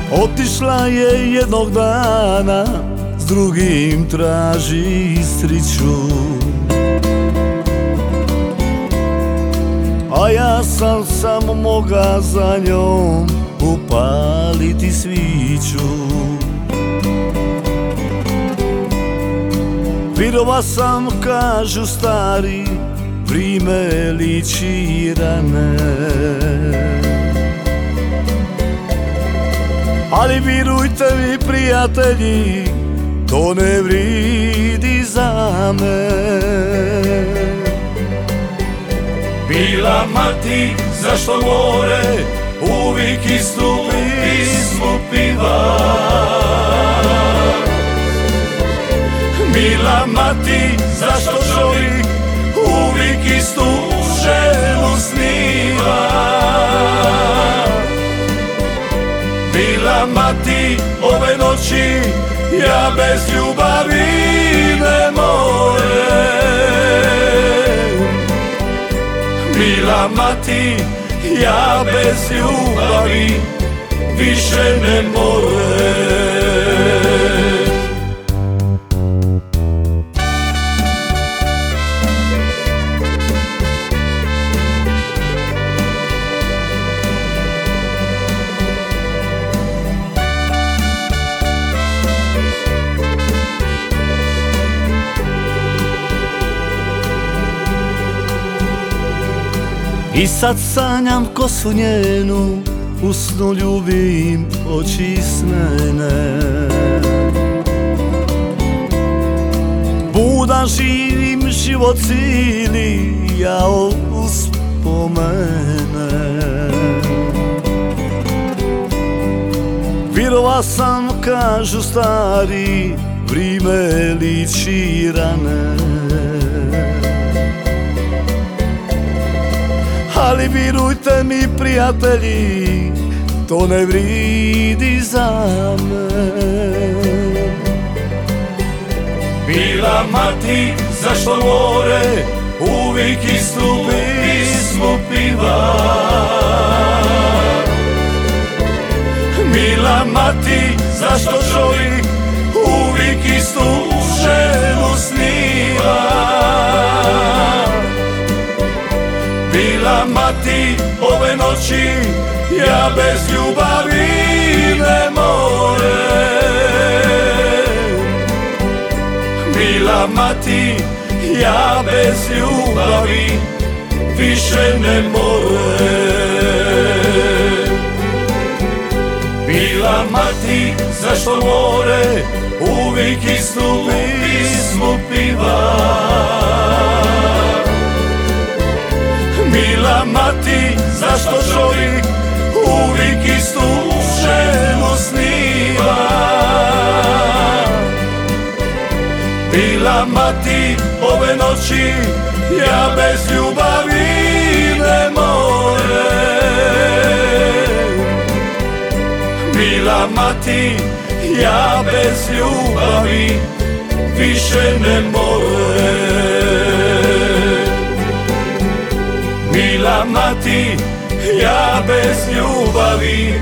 Otišla je jednog dana, s drugim traži sreću. A ja sam samo moga za njom upaliti sviću. Virova sam, kažu stari, vrime liči rane. Ali virujte mi, prijatelji, to ne vridi za me. Mila mati, zašto more uvijek istu pismu piva? Mila mati, zašto čovjek uvijek istu ženu sniva? Mila mati, ove noći ja bez ljubavi ne more. Mila mati, ja bez ljubavi više ne more. I sad sanjam kosu njenu, u snu ljubim oči snene. Budan živim život cijeli, ja uspomene. Virova sam, kažu stari, vrime liči rane. Ali virujte mi, prijatelji, to ne vridi za me. Mila mati, zašto more uvijek istu pismu piva? Mila mati, zašto čovjek uvijek istu ženu sniva? Mila mati, ove noći ja bez ljubavi ne more. Mila mati, ja bez ljubavi više ne more. Mila mati, zašto more uvijek istu pismu piva? Mila mati, zašto čovjek uvijek istu ženu sniva? Mila mati, ove noći ja bez ljubavi ne more. Mila mati, ja bez ljubavi više ne more. Mila mati, ja bez ljubavi